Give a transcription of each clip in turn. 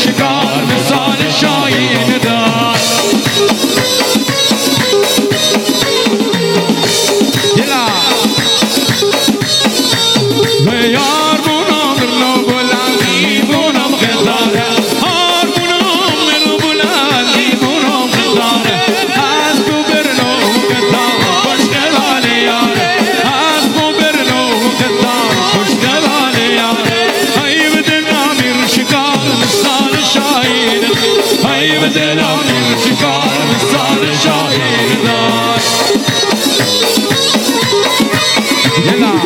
شکار مثال شاهین دار دلا و یار بونم رو بلندی بونم خداره هار بونم رو بلندی بونم خداره از تو برنو خدار خوش خلاله یاره از تو برنو خدار خوش خلاله یاره ای بدن امیر شکار مثال شاهین ای بدن امیر شکار مثال شاهین دار دلا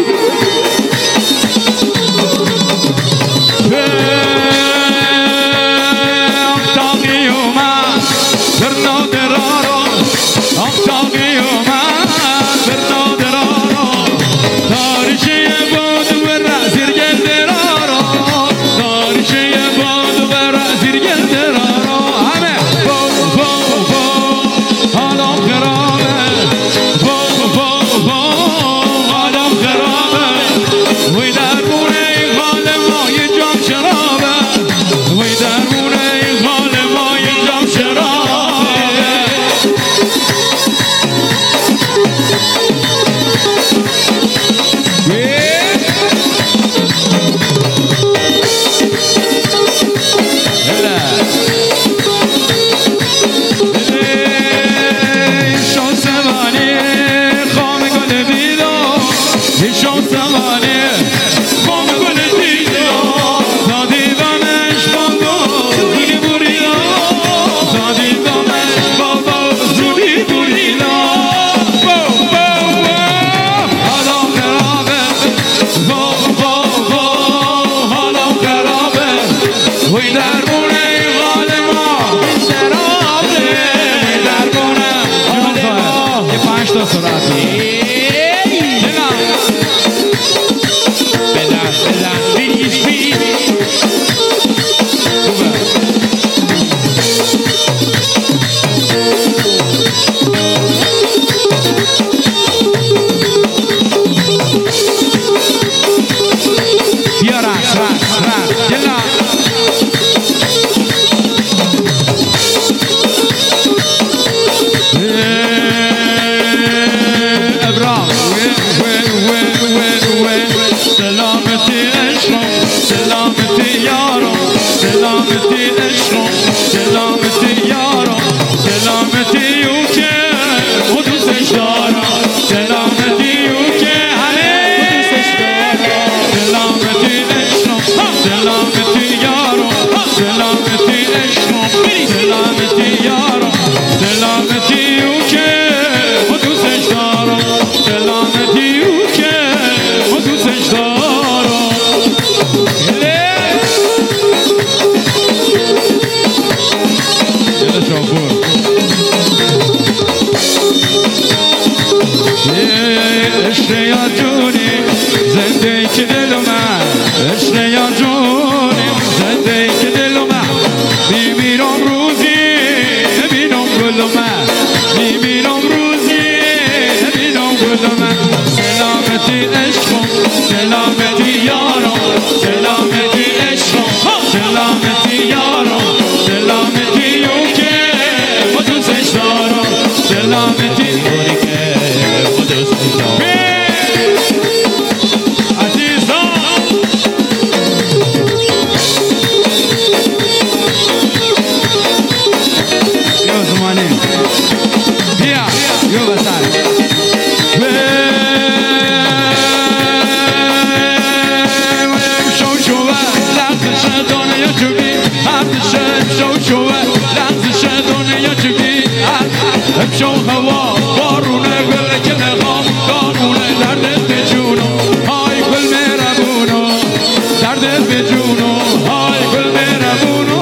شو هوا بارونه گل که نخوام دانونه دردت به جونو های گل مهربونو دردت به جونو های گل مهربونو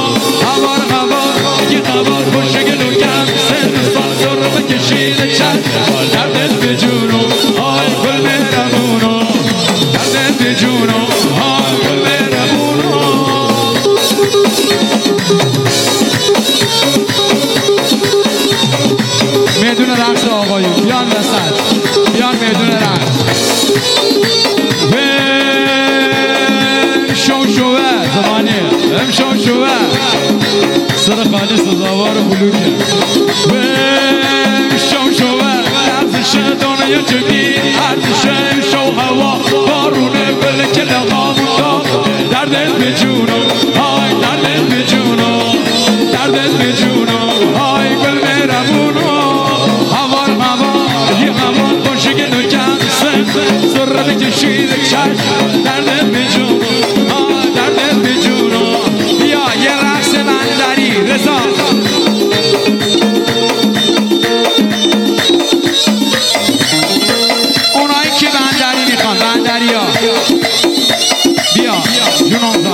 هوار یکی هوار خوشه گلو کم سن سال رو بکشیده چند دردت به جونو های گل مهربونو دردت به جونو های گل مهربونو میدون رقص آقایون بیان وسط بیان میدون رقص شو شوه زمانی امشو شوه سر خالص زوار بلوکه امشو شوه ارزش دنیا چکی ارزش امشو هوا